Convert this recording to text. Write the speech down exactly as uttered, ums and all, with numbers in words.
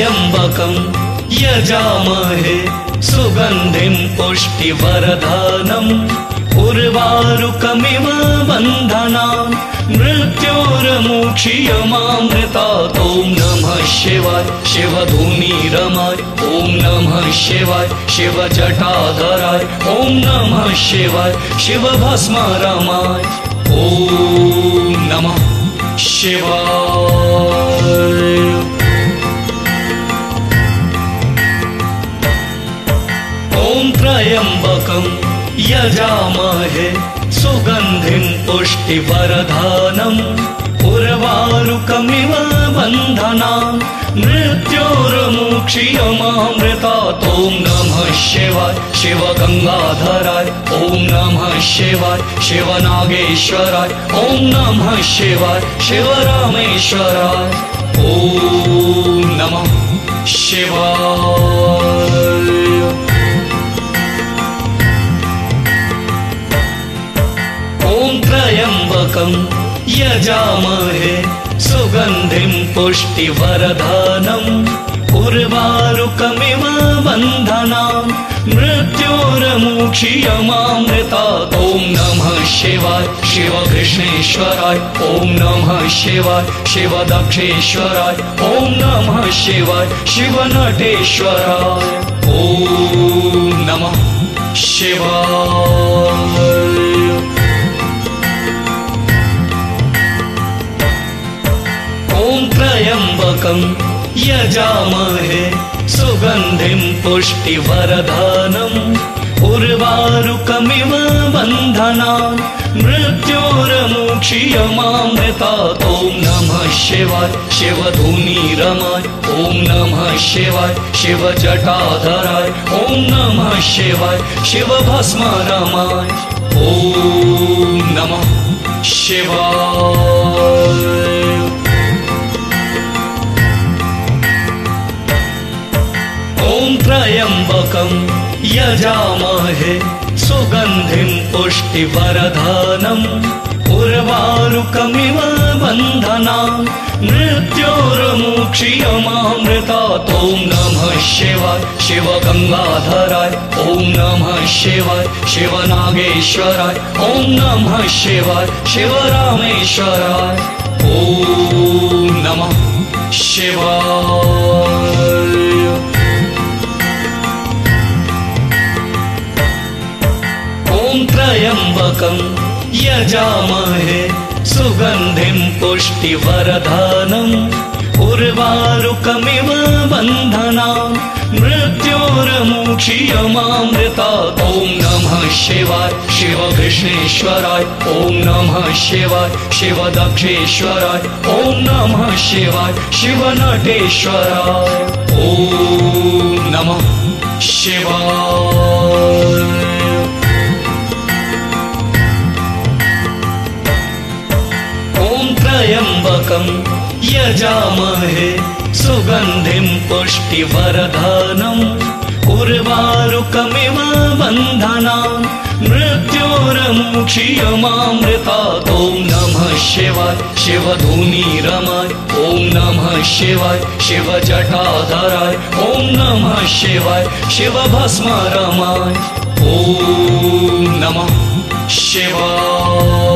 त्र्यम्बकं यजामहे सुगन्धिं पुष्टिवर्धनम् उर्वारुकमिव बन्धनान् मृत्योर्मुक्षीयमामृतात्। ॐ नमः शिवाय शिवधूनिरमाय। ॐ नमः शिवाय शिवजटाधराय। ॐ नमः शिवाय शिवभस्मारमाय। ॐ नमः शिवाय। ॐ त्र्यम्बकं यजामहे सुगन्धिं पुष्टिवर्धनम् उर्वारुकमिव बन्धनान् मृत्योर्मुक्षीयमामृतात्। ॐ नमः शिवाय शिवगङ्गाधराय। ॐ नमः शिवाय शिवनागेश्वराय। ॐ नमः शिवाय शिवरामेश्वराय। ॐ नमः शिवाय। ॐ त्र्यम्बकं यजामहे सुगन्धिं पुष्टिवर्धनम् उर्वारुकमिव बन्धनान् मृत्योर्मुक्षीयमामृतात्। ॐ नमः शिवाय शिवकृष्णेश्वराय। ॐ नमः शिवाय शिवदक्षेश्वराय। ॐ नमः शिवाय शिवनटेश्वराय। ॐ नमः शिवाय। ॐ त्र्यम्बकं यजामहे सुगन्धिं पुष्टिवर्धनम् उर्वारुकमिव बन्धनान् मृत्योर्मुक्षीयमामृतात्। ॐ नमः शिवाय शिवधूनिरमाय। ॐ नमः शिवाय शिवजटाधराय। ॐ नमः शिवाय शिवभस्मारमाय। ॐ नमः शिवाय। ॐ त्र्यम्बकं यजामहे सुगन्धिं पुष्टिवर्धनम् उर्वारुकमिव बन्धनान् मृत्योर्मुक्षीयमामृतात्। ॐ नमः शिवाय शिवगङ्गाधराय। ॐ नमः शिवाय शिवनागेश्वराय। ॐ नमः शिवाय शिवरामेश्वराय। ॐ नमः शिवाय। ॐ त्र्यम्बकं यजामहे सुगन्धिं पुष्टिवर्धनम् उर्वारुकमिव बन्धनान् मृत्योर्मुक्षीयमामृतात्। ॐ नमः शिवाय शिवकृष्णेश्वराय। ॐ नमः शिवाय शिवदक्षेश्वराय। ॐ नमः शिवाय शिवनटेश्वराय। ॐ नमः शिवाय। ॐ त्र्यम्बकं यजामहे सुगन्धिं पुष्टिवर्धनम् उर्वारुकमिव बन्धनान् मृत्योर्मुक्षीयमामृतात्। ॐ नमः शिवाय शिवधूनिरमाय। ॐ नमः शिवाय शिवजटाधराय। ॐ नमः शिवाय शिवभस्मारमाय। ॐ नमः शिवाय।